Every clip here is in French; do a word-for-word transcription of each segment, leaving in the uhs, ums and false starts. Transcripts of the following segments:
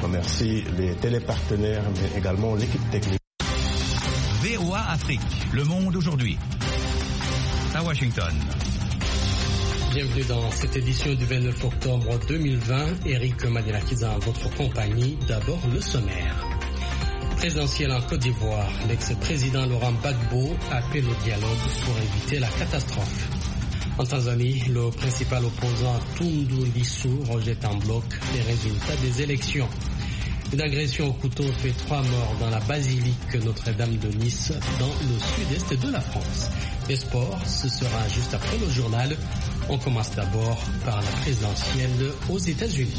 Je remercie les télépartenaires, mais également l'équipe technique. V O A Afrique, le monde aujourd'hui. À Washington. Bienvenue dans cette édition du vingt-neuf octobre deux mille vingt. Eric Madinakizan en votre compagnie. D'abord le sommaire. Présidentiel en Côte d'Ivoire, l'ex-président Laurent Gbagbo appelle au dialogue pour éviter la catastrophe. En Tanzanie, le principal opposant Tundu Lissu rejette en bloc les résultats des élections. Une agression au couteau fait trois morts dans la basilique Notre-Dame de Nice, dans le sud-est de la France. Les sports, ce sera juste après le journal. On commence d'abord par la présidentielle aux États-Unis.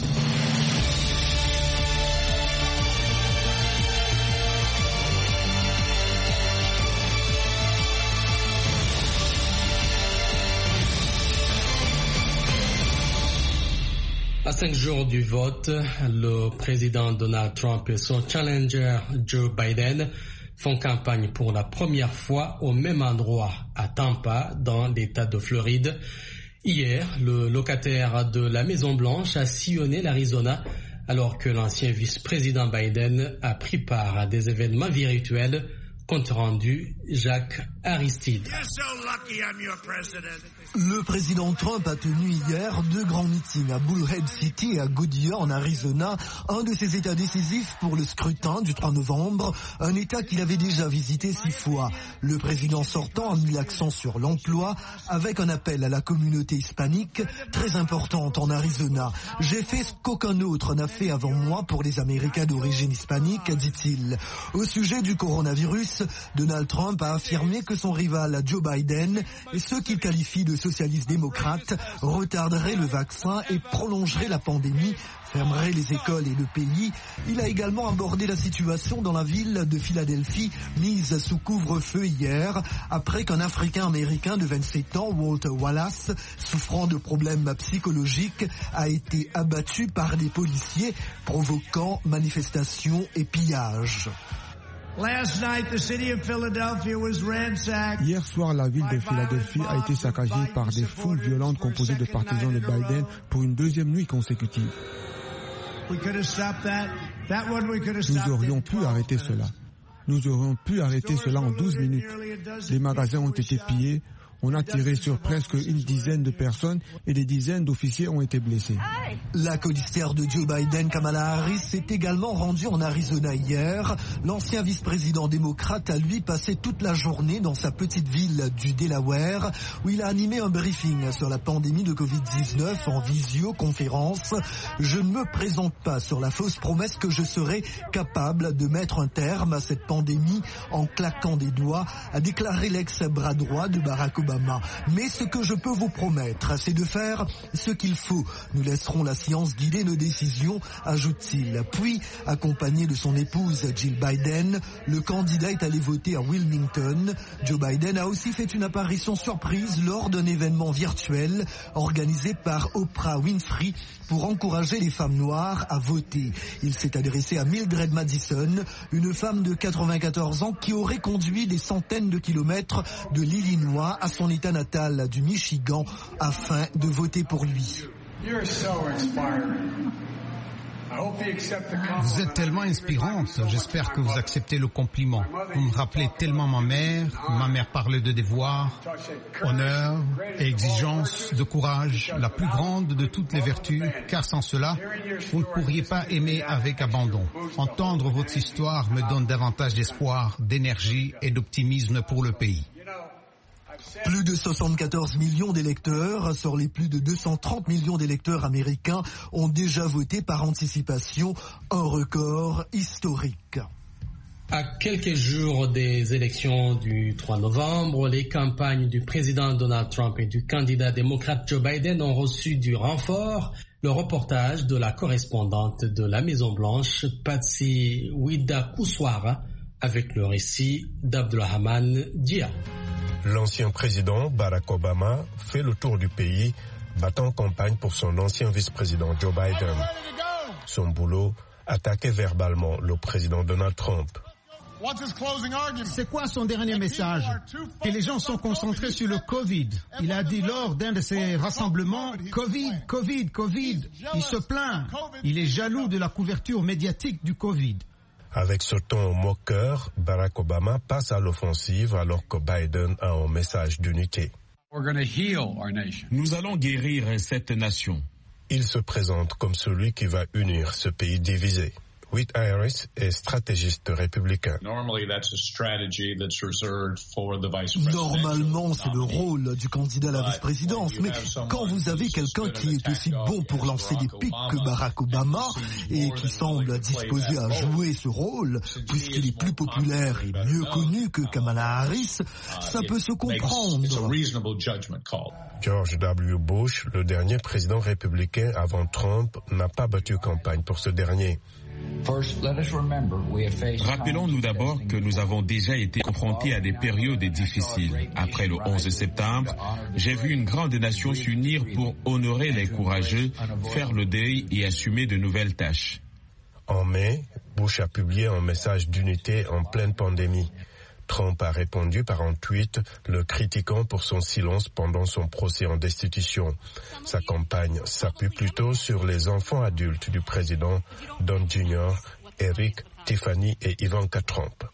À cinq jours du vote, le président Donald Trump et son challenger Joe Biden font campagne pour la première fois au même endroit, à Tampa, dans l'État de Floride. Hier, le locataire de la Maison-Blanche a sillonné l'Arizona alors que l'ancien vice-président Biden a pris part à des événements virtuels. Compte rendu, Jacques Aristide. Le président Trump a tenu hier deux grands meetings à Bullhead City et à Goodyear en Arizona, un de ses états décisifs pour le scrutin du trois novembre, un état qu'il avait déjà visité six fois. Le président sortant a mis l'accent sur l'emploi avec un appel à la communauté hispanique très importante en Arizona. J'ai fait ce qu'aucun autre n'a fait avant moi pour les Américains d'origine hispanique, dit-il. Au sujet du coronavirus, Donald Trump a affirmé que son rival Joe Biden et ceux qu'il qualifie de socialistes démocrates retarderaient le vaccin et prolongeraient la pandémie, fermeraient les écoles et le pays. Il a également abordé la situation dans la ville de Philadelphie, mise sous couvre-feu hier, après qu'un Africain-Américain de vingt-sept ans, Walter Wallace, souffrant de problèmes psychologiques, a été abattu par des policiers, provoquant manifestations et pillages. Hier soir, la ville de Philadelphie a été saccagée par des foules violentes composées de partisans de Biden pour une deuxième nuit consécutive. Nous aurions pu arrêter cela. Nous aurions pu arrêter cela en douze minutes. Les magasins ont été pillés. On a tiré sur presque une dizaine de personnes et des dizaines d'officiers ont été blessés. La codiciaire de Joe Biden, Kamala Harris, s'est également rendue en Arizona hier. L'ancien vice-président démocrate a lui passé toute la journée dans sa petite ville du Delaware où il a animé un briefing sur la pandémie de covid dix-neuf en visioconférence. Je ne me présente pas sur la fausse promesse que je serai capable de mettre un terme à cette pandémie en claquant des doigts, a déclaré l'ex-bras droit de Barack Obama. Mais ce que je peux vous promettre, c'est de faire ce qu'il faut. Nous laisserons la science guider nos décisions, ajoute-t-il. Puis, accompagné de son épouse Jill Biden, le candidat est allé voter à Wilmington. Joe Biden a aussi fait une apparition surprise lors d'un événement virtuel organisé par Oprah Winfrey pour encourager les femmes noires à voter. Il s'est adressé à Mildred Madison, une femme de quatre-vingt-quatorze ans qui aurait conduit des centaines de kilomètres de l'Illinois à son état natal du Michigan afin de voter pour lui. Vous êtes tellement inspirante, j'espère que vous acceptez le compliment. Vous me rappelez tellement ma mère, ma mère parlait de devoir, honneur et exigence, de courage, la plus grande de toutes les vertus, car sans cela, vous ne pourriez pas aimer avec abandon. Entendre votre histoire me donne davantage d'espoir, d'énergie et d'optimisme pour le pays. Plus de soixante-quatorze millions d'électeurs sur les plus de deux cent trente millions d'électeurs américains ont déjà voté par anticipation, un record historique. À quelques jours des élections du trois novembre, les campagnes du président Donald Trump et du candidat démocrate Joe Biden ont reçu du renfort. Le reportage de la correspondante de la Maison-Blanche, Patsy Widakuswara, avec le récit d'Abdulrahman Dia. L'ancien président Barack Obama fait le tour du pays, battant campagne pour son ancien vice-président Joe Biden. Son boulot, attaquer verbalement le président Donald Trump. C'est quoi son dernier message? Que les gens sont concentrés sur le Covid. Il a dit lors d'un de ses rassemblements, Covid, Covid, Covid. Il se plaint. Il est jaloux de la couverture médiatique du Covid. Avec ce ton moqueur, Barack Obama passe à l'offensive alors que Biden a un message d'unité. Nous allons guérir cette nation. Il se présente comme celui qui va unir ce pays divisé. Whit Harris est stratégiste républicain. Normalement, c'est le rôle du candidat à la vice-présidence, mais quand vous avez quelqu'un qui est aussi bon pour lancer des pics que Barack Obama et qui semble disposé à jouer ce rôle, puisqu'il est plus populaire et mieux connu que Kamala Harris, ça peut se comprendre. George W. Bush, le dernier président républicain avant Trump, n'a pas battu campagne pour ce dernier. Rappelons-nous d'abord que nous avons déjà été confrontés à des périodes difficiles. Après le onze septembre, j'ai vu une grande nation s'unir pour honorer les courageux, faire le deuil et assumer de nouvelles tâches. En mai, Bush a publié un message d'unité en pleine pandémie. Trump a répondu par un tweet, le critiquant pour son silence pendant son procès en destitution. Sa campagne s'appuie plutôt sur les enfants adultes du président, Don Junior, Eric, Tiffany et Ivanka Trump.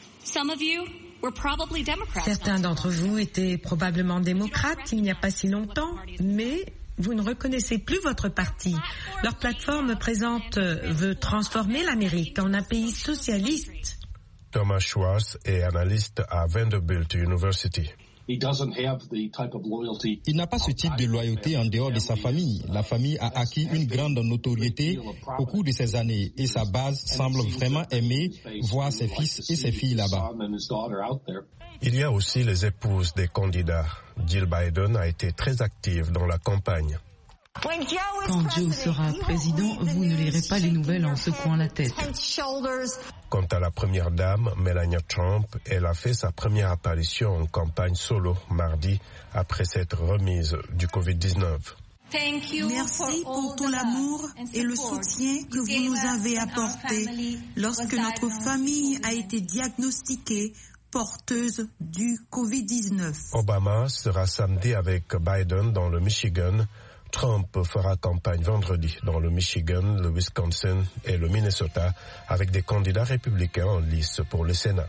Certains d'entre vous étaient probablement démocrates il n'y a pas si longtemps, mais vous ne reconnaissez plus votre parti. Leur plateforme présente veut transformer l'Amérique en un pays socialiste. Thomas Schwartz est analyste à Vanderbilt University. Il n'a pas ce type de loyauté en dehors de sa famille. La famille a acquis une grande notoriété au cours de ces années et sa base semble vraiment aimer voir ses fils et ses filles là-bas. Il y a aussi les épouses des candidats. Jill Biden a été très active dans la campagne. Quand Joe sera président, vous ne lirez pas les nouvelles en secouant la tête. Quant à la première dame, Melania Trump, elle a fait sa première apparition en campagne solo mardi après s'être remise du covid dix-neuf. Merci pour tout l'amour et le soutien que vous nous avez apporté lorsque notre famille a été diagnostiquée porteuse du covid dix-neuf. Obama sera samedi avec Biden dans le Michigan. Trump fera campagne vendredi dans le Michigan, le Wisconsin et le Minnesota avec des candidats républicains en lice pour le Sénat.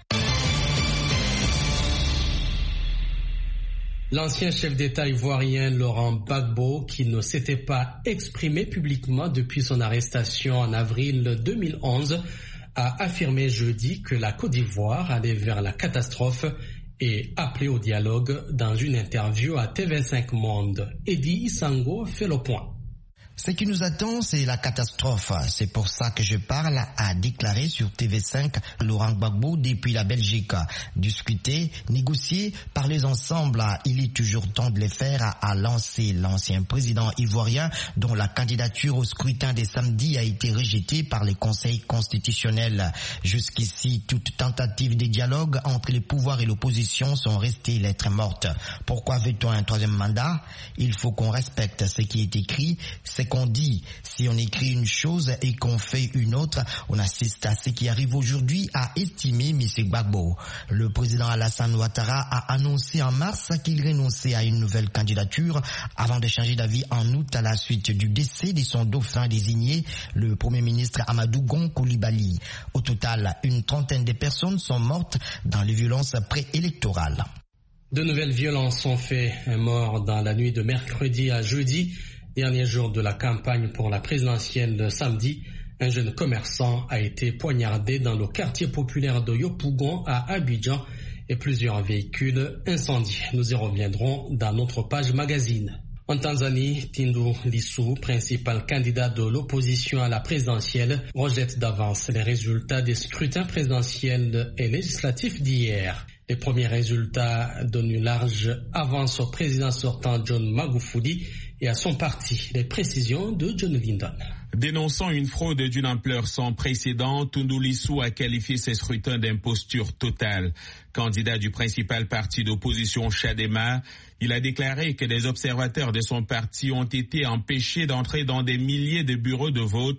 L'ancien chef d'État ivoirien Laurent Gbagbo, qui ne s'était pas exprimé publiquement depuis son arrestation en avril deux mille onze, a affirmé jeudi que la Côte d'Ivoire allait vers la catastrophe et appelé au dialogue dans une interview à T V cinq Monde. Eddie Isango fait le point. Ce qui nous attend, c'est la catastrophe. C'est pour ça que je parle, a déclaré sur T V cinq Laurent Gbagbo depuis la Belgique. Discuter, négocier, parler ensemble, il est toujours temps de les faire, a lancé l'ancien président ivoirien dont la candidature au scrutin des samedis a été rejetée par les conseils constitutionnels. Jusqu'ici, toute tentative de dialogue entre les pouvoirs et l'opposition sont restées lettres mortes. Pourquoi veut-on un troisième mandat? Il faut qu'on respecte ce qui est écrit, c'est qu'on dit. Si on écrit une chose et qu'on fait une autre, on assiste à ce qui arrive aujourd'hui, a estimé M. Gbagbo. Le président Alassane Ouattara a annoncé en mars qu'il renonçait à une nouvelle candidature avant de changer d'avis en août à la suite du décès de son dauphin désigné, le premier ministre Amadou Gon Coulibaly. Au total, une trentaine de personnes sont mortes dans les violences préélectorales. De nouvelles violences sont faites. Un mort dans la nuit de mercredi à jeudi. Dernier jour de la campagne pour la présidentielle de samedi, un jeune commerçant a été poignardé dans le quartier populaire de Yopougon à Abidjan et plusieurs véhicules incendiés. Nous y reviendrons dans notre page magazine. En Tanzanie, Tundu Lissu, principal candidat de l'opposition à la présidentielle, rejette d'avance les résultats des scrutins présidentiels et législatifs d'hier. Les premiers résultats donnent une large avance au président sortant John Magufuli et à son parti. Les précisions de John Lyndon. Dénonçant une fraude d'une ampleur sans précédent, Tundu Lissu a qualifié ces scrutins d'imposture totale. Candidat du principal parti d'opposition Chadema, il a déclaré que des observateurs de son parti ont été empêchés d'entrer dans des milliers de bureaux de vote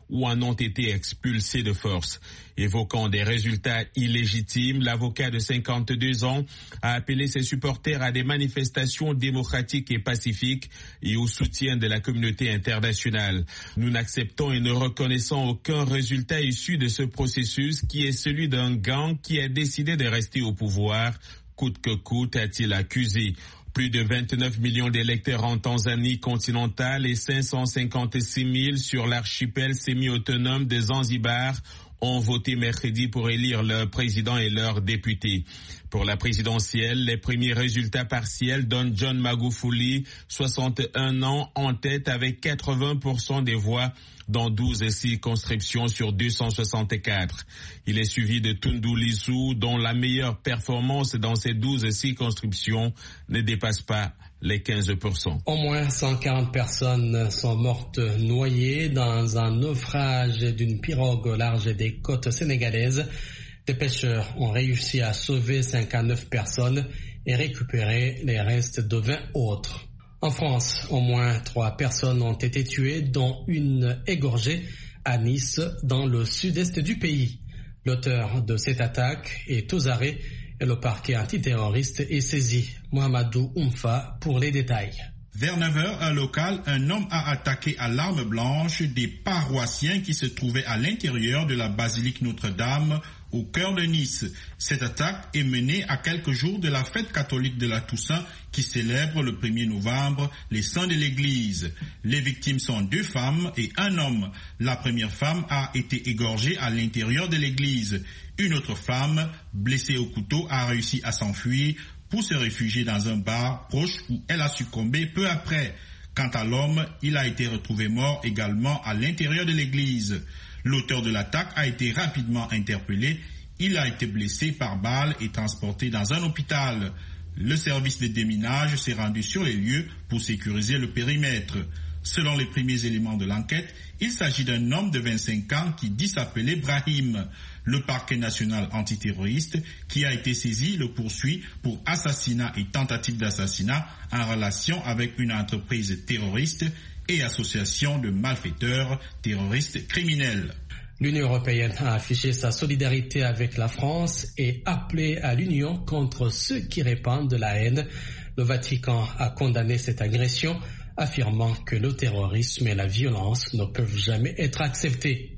ou en ont été expulsés de force. Évoquant des résultats illégitimes, l'avocat de cinquante-deux ans a appelé ses supporters à des manifestations démocratiques et pacifiques et au soutien de la communauté internationale. Nous n'acceptons et ne reconnaissons aucun résultat issu de ce processus qui est celui d'un gang qui a décidé de rester au pouvoir, coûte que coûte, a-t-il accusé. Plus de vingt-neuf millions d'électeurs en Tanzanie continentale et cinq cent cinquante-six mille sur l'archipel semi-autonome de Zanzibar ont voté mercredi pour élire leur président et leurs députés. Pour la présidentielle, les premiers résultats partiels donnent John Magufuli, soixante et un ans, en tête avec quatre-vingts pour cent des voix dans douze circonscriptions sur deux cent soixante-quatre. Il est suivi de Tundu Lissu, dont la meilleure performance dans ces douze circonscriptions ne dépasse pas les quinze pour cent. Au moins cent quarante personnes sont mortes noyées dans un naufrage d'une pirogue au large des côtes sénégalaises. Des pêcheurs ont réussi à sauver cinquante-neuf personnes et récupérer les restes de vingt autres. En France, au moins trois personnes ont été tuées, dont une égorgée à Nice, dans le sud-est du pays. L'auteur de cette attaque est aux arrêts et le parquet antiterroriste est saisi. Mohamedou Oumfa pour les détails. Vers neuf heures, heure locale, un homme a attaqué à l'arme blanche des paroissiens qui se trouvaient à l'intérieur de la basilique Notre-Dame, au cœur de Nice. Cette attaque est menée à quelques jours de la fête catholique de la Toussaint qui célèbre le premier novembre les saints de l'église. Les victimes sont deux femmes et un homme. La première femme a été égorgée à l'intérieur de l'église. Une autre femme, blessée au couteau, a réussi à s'enfuir pour se réfugier dans un bar proche où elle a succombé peu après. Quant à l'homme, il a été retrouvé mort également à l'intérieur de l'église. L'auteur de l'attaque a été rapidement interpellé. Il a été blessé par balle et transporté dans un hôpital. Le service de déminage s'est rendu sur les lieux pour sécuriser le périmètre. Selon les premiers éléments de l'enquête, il s'agit d'un homme de vingt-cinq ans qui dit s'appeler Brahim. Le parquet national antiterroriste qui a été saisi le poursuit pour assassinat et tentative d'assassinat en relation avec une entreprise terroriste et association de malfaiteurs terroristes criminels. L'Union européenne a affiché sa solidarité avec la France et appelé à l'Union contre ceux qui répandent de la haine. Le Vatican a condamné cette agression, affirmant que le terrorisme et la violence ne peuvent jamais être acceptés.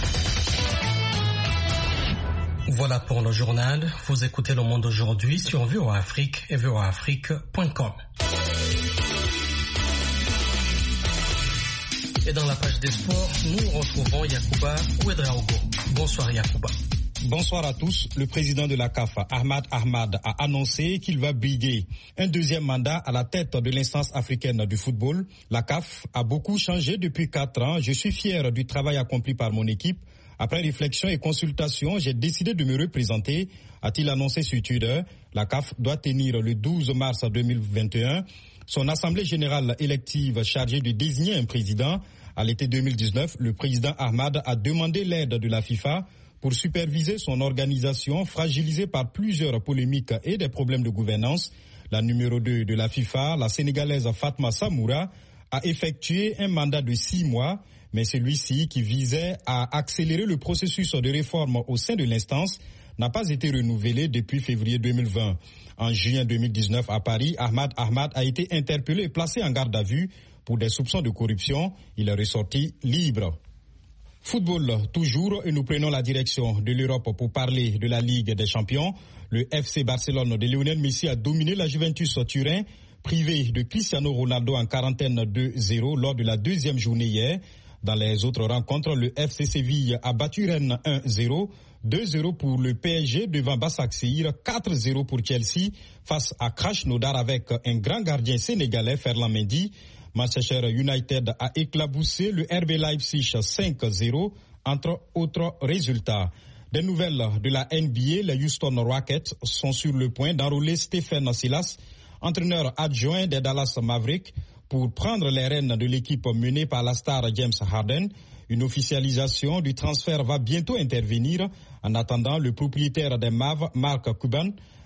Voilà pour le journal. Vous écoutez Le Monde aujourd'hui sur V O A Afrique et V O A Afrique point com. Et dans la page des sports, nous retrouvons Yacouba Ouedraogo. Bonsoir Yacouba. Bonsoir à tous. Le président de la C A F, Ahmad Ahmad, a annoncé qu'il va briguer un deuxième mandat à la tête de l'instance africaine du football. La C A F a beaucoup changé depuis quatre ans. Je suis fier du travail accompli par mon équipe. Après réflexion et consultation, j'ai décidé de me représenter, a-t-il annoncé sur Twitter. La C A F doit tenir le douze mars deux mille vingt et un son assemblée générale élective chargée de désigner un président. À l'été deux mille dix-neuf, le président Ahmad a demandé l'aide de la FIFA pour superviser son organisation fragilisée par plusieurs polémiques et des problèmes de gouvernance. La numéro deux de la FIFA, la Sénégalaise Fatma Samoura, a effectué un mandat de six mois, mais celui-ci, qui visait à accélérer le processus de réforme au sein de l'instance, n'a pas été renouvelé depuis février deux mille vingt. En juin deux mille dix-neuf, à Paris, Ahmad Ahmad a été interpellé et placé en garde à vue pour des soupçons de corruption. Il est ressorti libre. Football, toujours, et nous prenons la direction de l'Europe pour parler de la Ligue des Champions. Le F C Barcelone de Lionel Messi a dominé la Juventus Turin, privé de Cristiano Ronaldo en quarantaine deux zéro lors de la deuxième journée hier. Dans les autres rencontres, le F C Séville a battu Rennes un zéro, deux zéro pour le P S G devant Başakşehir, quatre zéro pour Chelsea face à Krasnodar avec un grand gardien sénégalais, Ferland Mendy. Manchester United a éclaboussé le R B Leipzig cinq zéro, entre autres résultats. Des nouvelles de la N B A, les Houston Rockets sont sur le point d'enrôler Stephen Silas, entraîneur adjoint des Dallas Mavericks, pour prendre les rênes de l'équipe menée par la star James Harden. Une officialisation du transfert va bientôt intervenir. En attendant, le propriétaire des Mavs, Mark Cuban,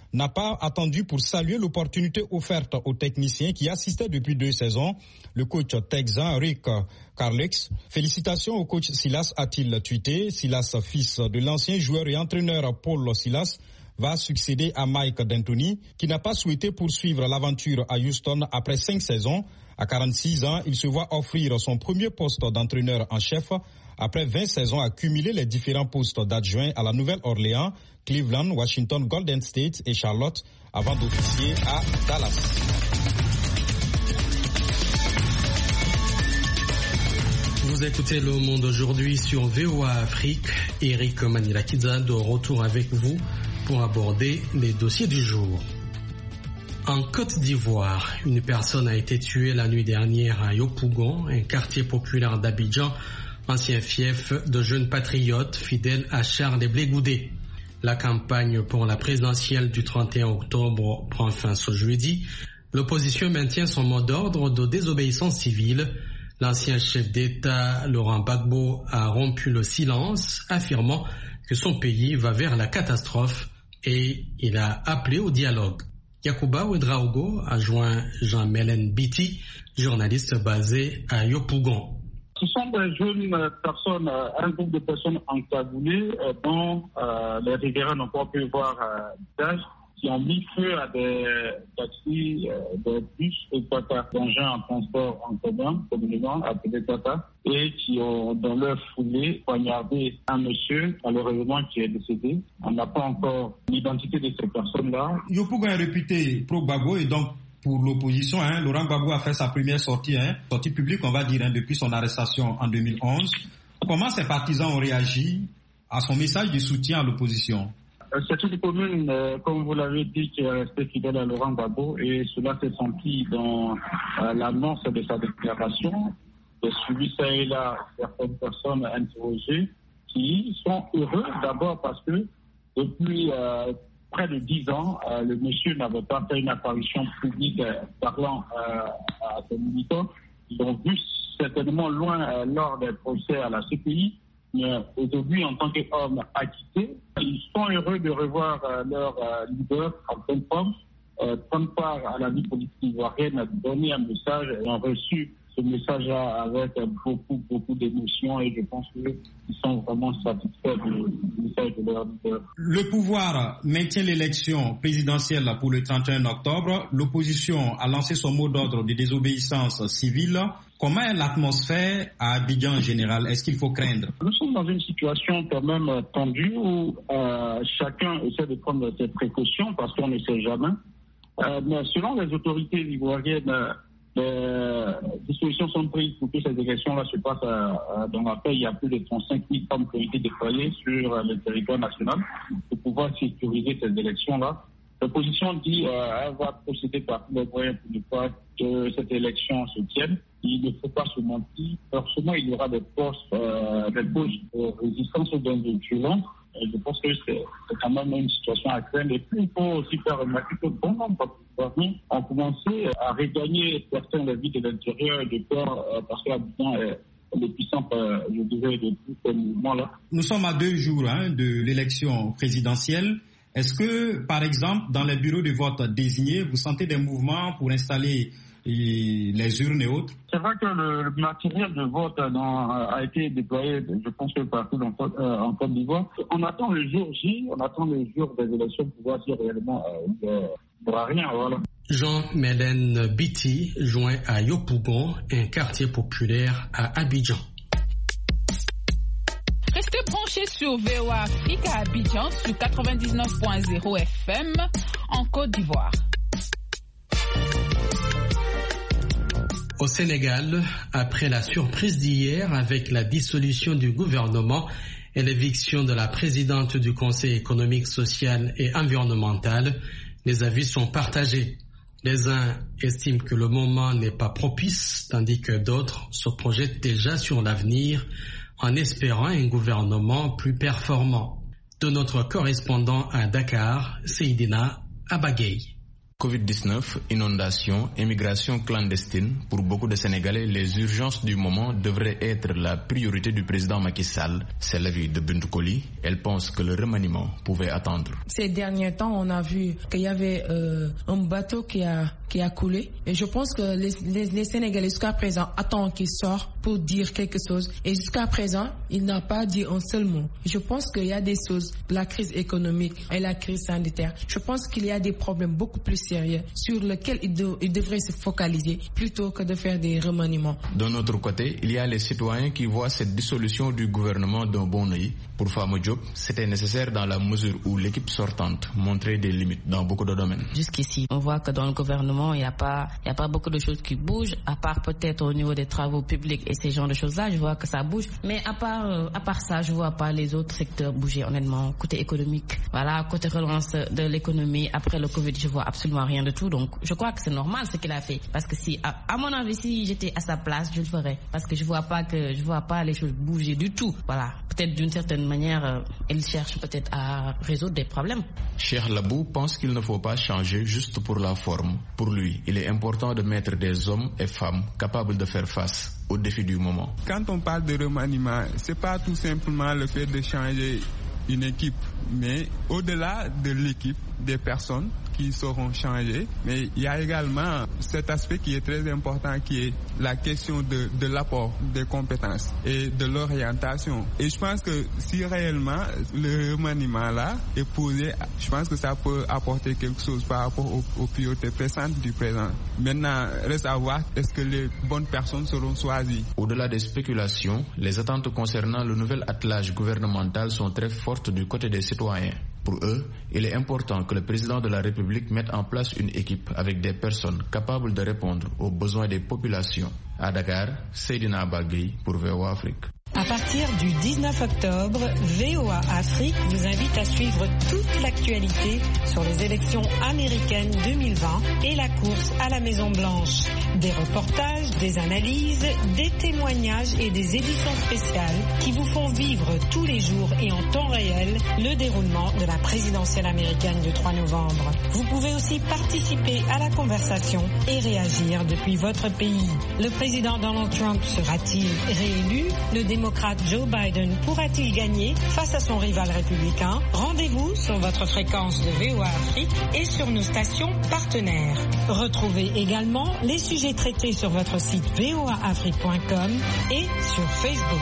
n'a pas attendu pour saluer l'opportunité offerte aux techniciens qui assistaient depuis deux saisons le coach texan Rick Carlex. Félicitations au coach Silas, a-t-il tweeté. Silas, fils de l'ancien joueur et entraîneur Paul Silas, va succéder à Mike D'Antoni, qui n'a pas souhaité poursuivre l'aventure à Houston après cinq saisons. À quarante-six ans, il se voit offrir son premier poste d'entraîneur en chef après vingt saisons à cumuler les différents postes d'adjoint à la Nouvelle-Orléans, Cleveland, Washington, Golden State et Charlotte avant d'officier à Dallas. Vous écoutez Le Monde aujourd'hui sur V O A Afrique. Eric Manilakidza de retour avec vous pour aborder les dossiers du jour. En Côte d'Ivoire, une personne a été tuée la nuit dernière à Yopougon, un quartier populaire d'Abidjan, ancien fief de jeunes patriotes fidèles à Charles Blé Goudé. La campagne pour la présidentielle du trente et un octobre prend fin ce jeudi. L'opposition maintient son mot d'ordre de désobéissance civile. L'ancien chef d'État, Laurent Gbagbo, a rompu le silence, affirmant que son pays va vers la catastrophe et il a appelé au dialogue. Yacouba Ouedraogo a joint Jean-Mélène Biti, journaliste basé à Yopougon. Ce sont des jeunes personnes, un groupe de personnes encagoulées dont euh, les riverains n'ont pas pu voir d'âge, qui ont mis feu à des taxis, euh, des bus et Tata, d'engins en transport en commun, communément appelés Tata, et qui ont, dans leur foulée, poignardé un monsieur, malheureusement, qui est décédé. On n'a pas encore l'identité de ces personnes-là. Yopougon est réputé pro-Gbagbo et donc pour l'opposition, hein, Laurent Gbagbo a fait sa première sortie, hein, sortie publique, on va dire, hein, depuis son arrestation en deux mille onze. Comment ses partisans ont réagi à son message de soutien à l'opposition? C'est une commune, euh, comme vous l'avez dit, qui est restée fidèle à Laurent Gbagbo et cela s'est senti dans euh, l'annonce de sa déclaration. J'ai suivi ça et là certaines personnes interrogées qui sont heureux d'abord parce que depuis euh, près de dix ans, euh, le monsieur n'avait pas fait une apparition publique euh, parlant euh, à ses militants. Ils ont vu certainement loin euh, lors des procès à la C P I. Mais aujourd'hui, en tant qu'homme acquitté, ils sont heureux de revoir euh, leur euh, leader en pleine forme, euh, prendre part à la vie politique ivoirienne, donner un message. Ils ont reçu ce message-là avec euh, beaucoup, beaucoup d'émotions et je pense qu'ils sont vraiment satisfaits du message de leur leader. Le pouvoir maintient l'élection présidentielle pour le trente et un octobre. L'opposition a lancé son mot d'ordre de désobéissance civile. Comment est l'atmosphère à Abidjan en général? Est-ce qu'il faut craindre? Nous sommes dans une situation quand même tendue où euh, chacun essaie de prendre ses précautions parce qu'on ne sait jamais. Euh, mais selon les autorités ivoiriennes, les dispositions sont prises pour que ces élections-là se passent à, à, dans la paix. Il y a plus de trente-cinq mille hommes qui ont été déployés sur le territoire national pour pouvoir sécuriser ces élections-là. L'opposition dit euh, elle va procéder par tous les moyens pour ne pas que cette élection se tienne. Il ne faut pas se mentir. Forcément, il y aura des postes, euh, des postes de résistance aux gangs violents. Et je pense que c'est, c'est quand même une situation à craindre. Et puis, il faut aussi faire remarquer que bon nombre de ont commencé à regagner certains de la vie de l'intérieur et de peur euh, parce que l'habitant est le puissant, euh, je dirais, de tout ce mouvement-là. Nous sommes à deux jours hein, de l'élection présidentielle. Est-ce que, par exemple, dans les bureaux de vote désignés, vous sentez des mouvements pour installer les urnes et autres? C'est vrai que le, le matériel de vote dans, a été déployé, je pense que partout dans, euh, en Côte d'Ivoire. On attend le jour J, on attend le jour des élections pour voir si réellement il euh, n'y aura rien. Voilà. Jean-Mélène Biti, joint à Yopougon, un quartier populaire à Abidjan. Restez branchés sur V O A Afrique à Abidjan sur quatre-vingt-dix-neuf point zéro F M en Côte d'Ivoire. Au Sénégal, après la surprise d'hier avec la dissolution du gouvernement et l'éviction de la présidente du Conseil économique, social et environnemental, les avis sont partagés. Les uns estiment que le moment n'est pas propice, tandis que d'autres se projettent déjà sur l'avenir en espérant un gouvernement plus performant. De notre correspondant à Dakar, Seydina Abagay. covid dix-neuf, inondations, immigration clandestine, pour beaucoup de Sénégalais, les urgences du moment devraient être la priorité du président Macky Sall. C'est l'avis de Bintou Koli. Elle pense que le remaniement pouvait attendre. Ces derniers temps, on a vu qu'il y avait euh, un bateau qui a, qui a coulé. Et je pense que les, les, les Sénégalais, jusqu'à présent, attendent qu'il sorte pour dire quelque chose. Et jusqu'à présent, il n'a pas dit un seul mot. Je pense qu'il y a des choses, la crise économique et la crise sanitaire. Je pense qu'il y a des problèmes beaucoup plus sérieux sur lesquels il, de, il devrait se focaliser plutôt que de faire des remaniements. D'un autre côté, il y a les citoyens qui voient cette dissolution du gouvernement d'un bon œil. Pour Fama Diop, c'était nécessaire dans la mesure où l'équipe sortante montrait des limites dans beaucoup de domaines. Jusqu'ici, on voit que dans le gouvernement, il n'y a pas, il n'y a pas beaucoup de choses qui bougent, à part peut-être au niveau des travaux publics et ces genres de choses-là, je vois que ça bouge. Mais à part, euh, à part ça, je vois pas les autres secteurs bouger, honnêtement. Côté économique, voilà, côté relance de l'économie, après le Covid, je vois absolument rien de tout. Donc, je crois que c'est normal ce qu'il a fait. Parce que si, à, à mon avis, si j'étais à sa place, je le ferais. Parce que je vois pas que, je vois pas les choses bouger du tout. Voilà. Peut-être d'une certaine manière, euh, il cherche peut-être à résoudre des problèmes. Cheikh Labou pense qu'il ne faut pas changer juste pour la forme. Pour lui, il est important de mettre des hommes et femmes capables de faire face aux défis du moment. Quand on parle de remaniement, c'est pas tout simplement le fait de changer une équipe, mais au-delà de l'équipe, des personnes qui seront changées, mais il y a également cet aspect qui est très important, qui est la question de, de l'apport des compétences et de l'orientation. Et je pense que si réellement le remaniement là est posé, je pense que ça peut apporter quelque chose par rapport aux, aux priorités pressantes du présent. Maintenant, reste à voir, est-ce que les bonnes personnes seront choisies. Au-delà des spéculations, les attentes concernant le nouvel attelage gouvernemental sont très fortes du côté des citoyens. Pour eux, il est important que le président de la République mette en place une équipe avec des personnes capables de répondre aux besoins des populations. À Dakar, Seydina Bagui pour V O A Afrique. À partir du dix-neuf octobre, V O A Afrique vous invite à suivre toute l'actualité sur les élections américaines deux mille vingt et la course à la Maison Blanche. Des reportages, des analyses, des témoignages et des éditions spéciales qui vous font vivre tous les jours et en temps réel le déroulement de la présidentielle américaine du trois novembre. Vous pouvez aussi participer à la conversation et réagir depuis votre pays. Le président Donald Trump sera-t-il réélu? Le démocrate Joe Biden pourra-t-il gagner face à son rival républicain? Rendez-vous sur votre fréquence de V O A Afrique et sur nos stations partenaires. Retrouvez également les sujets traités sur votre site v o a afrique point com et sur Facebook.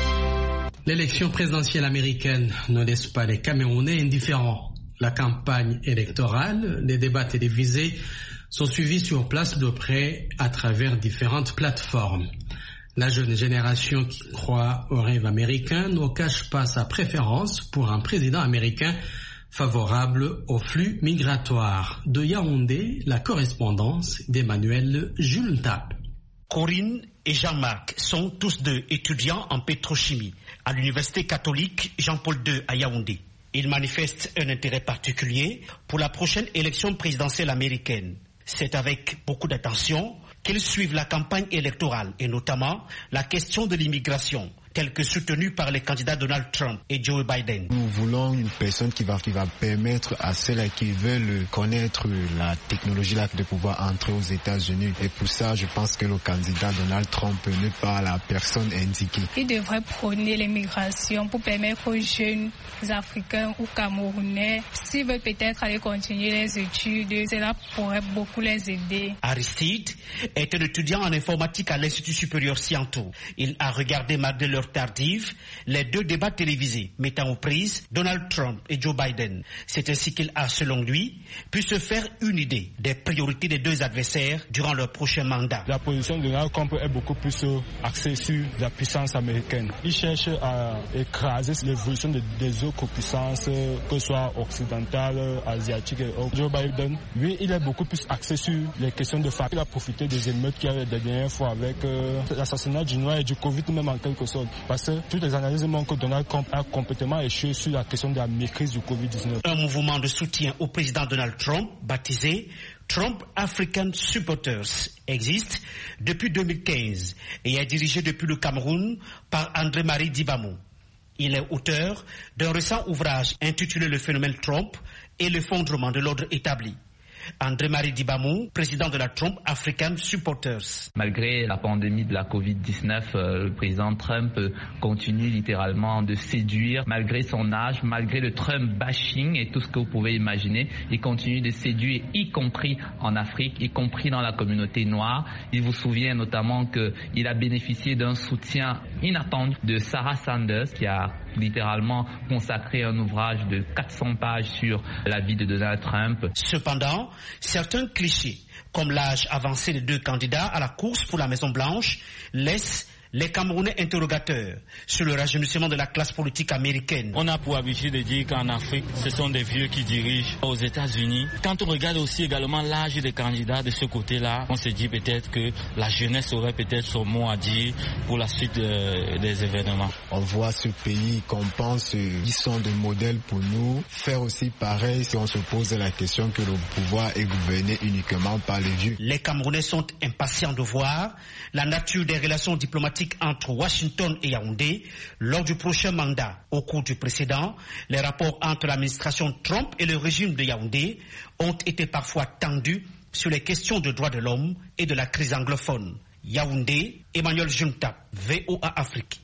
L'élection présidentielle américaine ne laisse pas les Camerounais indifférents. La campagne électorale, les débats télévisés sont suivis sur place de près à travers différentes plateformes. La jeune génération qui croit au rêve américain ne cache pas sa préférence pour un président américain favorable au flux migratoire. De Yaoundé, la correspondance d'Emmanuel Jules Tap. Corinne et Jean-Marc sont tous deux étudiants en pétrochimie à l'université catholique Jean-Paul deux à Yaoundé. Ils manifestent un intérêt particulier pour la prochaine élection présidentielle américaine. C'est avec beaucoup d'attention qu'ils suivent la campagne électorale et notamment la question de l'immigration, telle que soutenue par les candidats Donald Trump et Joe Biden. Nous voulons une personne qui va, qui va permettre à ceux qui veulent connaître la technologie là, de pouvoir entrer aux États-Unis. Et pour ça, je pense que le candidat Donald Trump n'est pas la personne indiquée. Il devrait prôner l'immigration pour permettre aux jeunes Africains ou Camerounais, s'ils veulent peut-être aller continuer les études, cela pourrait beaucoup les aider. Aristide est un étudiant en informatique à l'Institut supérieur Sciento. Il a regardé malgré l'heure tardive les deux débats télévisés mettant aux prises Donald Trump et Joe Biden. C'est ainsi qu'il a, selon lui, pu se faire une idée des priorités des deux adversaires durant leur prochain mandat. La position de Donald Trump est beaucoup plus axée sur la puissance américaine. Il cherche à écraser l'évolution des autres puissances, que ce soit occidentales, asiatiques et autres. Joe Biden, lui, il est beaucoup plus axé sur les questions de famille. Il a profité des émeutes qu'il y avait la dernière fois avec euh, l'assassinat du noir et du Covid même en quelque sorte. Parce que toutes les analyses montrent que Donald Trump a complètement échoué sur la question de la maîtrise du covid dix-neuf. Un mouvement de soutien au président Donald Trump, baptisé Trump African Supporters, existe depuis deux mille quinze et est dirigé depuis le Cameroun par André-Marie Dibamou. Il est auteur d'un récent ouvrage intitulé Le phénomène Trump et l'effondrement de l'ordre établi. André-Marie Dibamou, président de la Trump African Supporters. Malgré la pandémie de la covid dix-neuf, euh, le président Trump euh, continue littéralement de séduire, malgré son âge, malgré le Trump bashing et tout ce que vous pouvez imaginer, il continue de séduire, y compris en Afrique, y compris dans la communauté noire. Il vous souvient notamment qu'il a bénéficié d'un soutien inattendu de Sarah Sanders, qui a littéralement consacré un ouvrage de quatre cents pages sur la vie de Donald Trump. Cependant, certains clichés, comme l'âge avancé des deux candidats à la course pour la Maison-Blanche, laissent les Camerounais interrogateurs sur le rajeunissement de la classe politique américaine. On a pour habitude de dire qu'en Afrique, ce sont des vieux qui dirigent. Aux États-Unis, quand on regarde aussi également l'âge des candidats de ce côté-là, on se dit peut-être que la jeunesse aurait peut-être son mot à dire pour la suite euh, des événements. On voit ce pays qu'on pense qu'ils sont des modèles pour nous. Faire aussi pareil si on se pose la question que le pouvoir est gouverné uniquement par les vieux. Les Camerounais sont impatients de voir la nature des relations diplomatiques entre Washington et Yaoundé lors du prochain mandat. Au cours du précédent, les rapports entre l'administration Trump et le régime de Yaoundé ont été parfois tendus sur les questions de droits de l'homme et de la crise anglophone. Yaoundé, Emmanuel Juntap, V O A Afrique.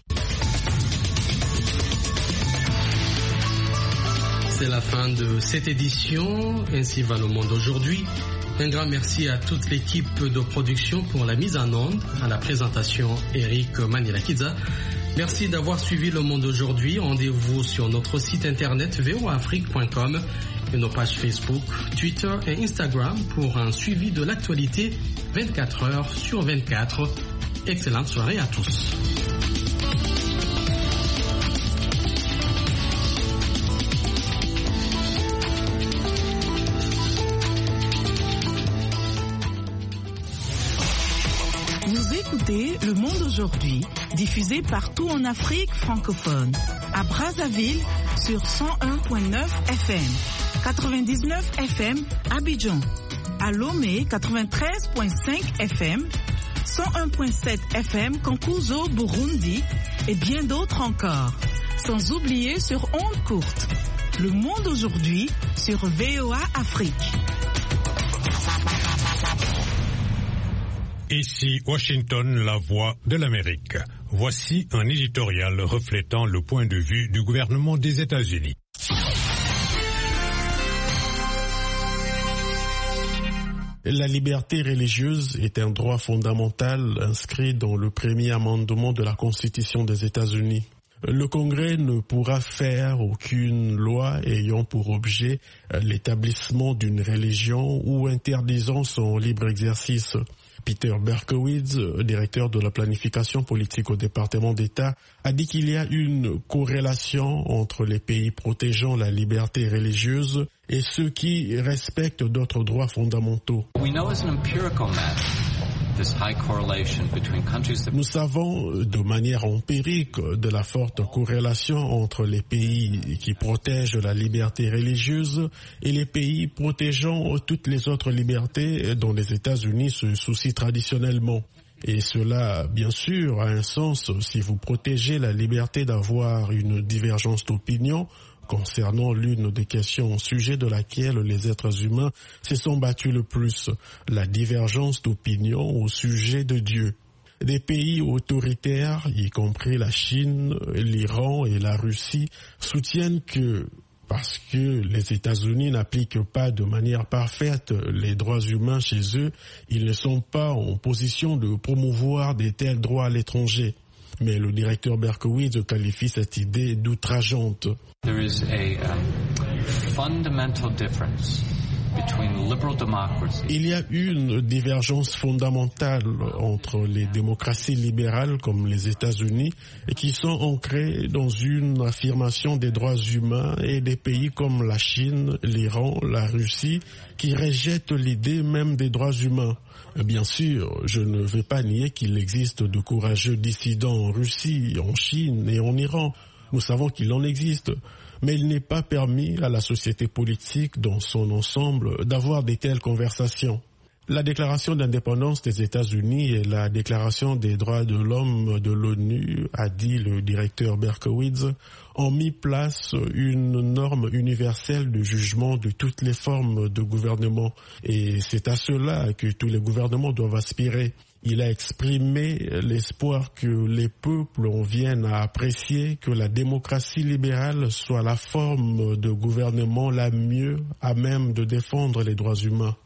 C'est la fin de cette édition. Ainsi va le monde aujourd'hui. Un grand merci à toute l'équipe de production pour la mise en onde, à la présentation Eric Manilakidza. Merci d'avoir suivi Le Monde aujourd'hui. Rendez-vous sur notre site internet v o a afrique point com et nos pages Facebook, Twitter et Instagram pour un suivi de l'actualité vingt-quatre heures sur vingt-quatre. Excellente soirée à tous. Écoutez Le Monde aujourd'hui, diffusé partout en Afrique francophone. À Brazzaville sur cent un virgule neuf F M, quatre-vingt-dix-neuf F M Abidjan. À Lomé, quatre-vingt-treize virgule cinq F M, cent un virgule sept F M Kankuzo, Burundi et bien d'autres encore. Sans oublier sur ondes courtes. Le Monde aujourd'hui sur V O A Afrique. Ici Washington, la voix de l'Amérique. Voici un éditorial reflétant le point de vue du gouvernement des États-Unis. La liberté religieuse est un droit fondamental inscrit dans le premier amendement de la Constitution des États-Unis. Le Congrès ne pourra faire aucune loi ayant pour objet l'établissement d'une religion ou interdisant son libre exercice. Peter Berkowitz, directeur de la planification politique au département d'État, a dit qu'il y a une corrélation entre les pays protégeant la liberté religieuse et ceux qui respectent d'autres droits fondamentaux. Nous savons de manière empirique de la forte corrélation entre les pays qui protègent la liberté religieuse et les pays protégeant toutes les autres libertés dont les États-Unis se soucient traditionnellement. Et cela, bien sûr, a un sens si vous protégez la liberté d'avoir une divergence d'opinion concernant l'une des questions au sujet de laquelle les êtres humains se sont battus le plus, la divergence d'opinion au sujet de Dieu. Des pays autoritaires, y compris la Chine, l'Iran et la Russie, soutiennent que parce que les États-Unis n'appliquent pas de manière parfaite les droits humains chez eux, ils ne sont pas en position de promouvoir de tels droits à l'étranger. Mais le directeur Berkowitz qualifie cette idée d'outrageante. There is a um, fundamental difference between liberal democracy. Il y a une divergence fondamentale entre les démocraties libérales comme les États-Unis et qui sont ancrées dans une affirmation des droits humains et des pays comme la Chine, l'Iran, la Russie qui rejettent l'idée même des droits humains. Bien sûr, je ne vais pas nier qu'il existe de courageux dissidents en Russie, en Chine et en Iran. Nous savons qu'il en existe, mais il n'est pas permis à la société politique dans son ensemble d'avoir de telles conversations. La déclaration d'indépendance des États-Unis et la déclaration des droits de l'homme de l'ONU, a dit le directeur Berkowitz, ont mis place une norme universelle de jugement de toutes les formes de gouvernement. Et c'est à cela que tous les gouvernements doivent aspirer. Il a exprimé l'espoir que les peuples viennent à apprécier que la démocratie libérale soit la forme de gouvernement la mieux à même de défendre les droits humains.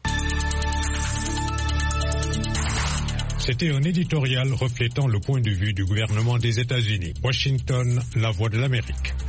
C'était un éditorial reflétant le point de vue du gouvernement des États-Unis. Washington, la voix de l'Amérique.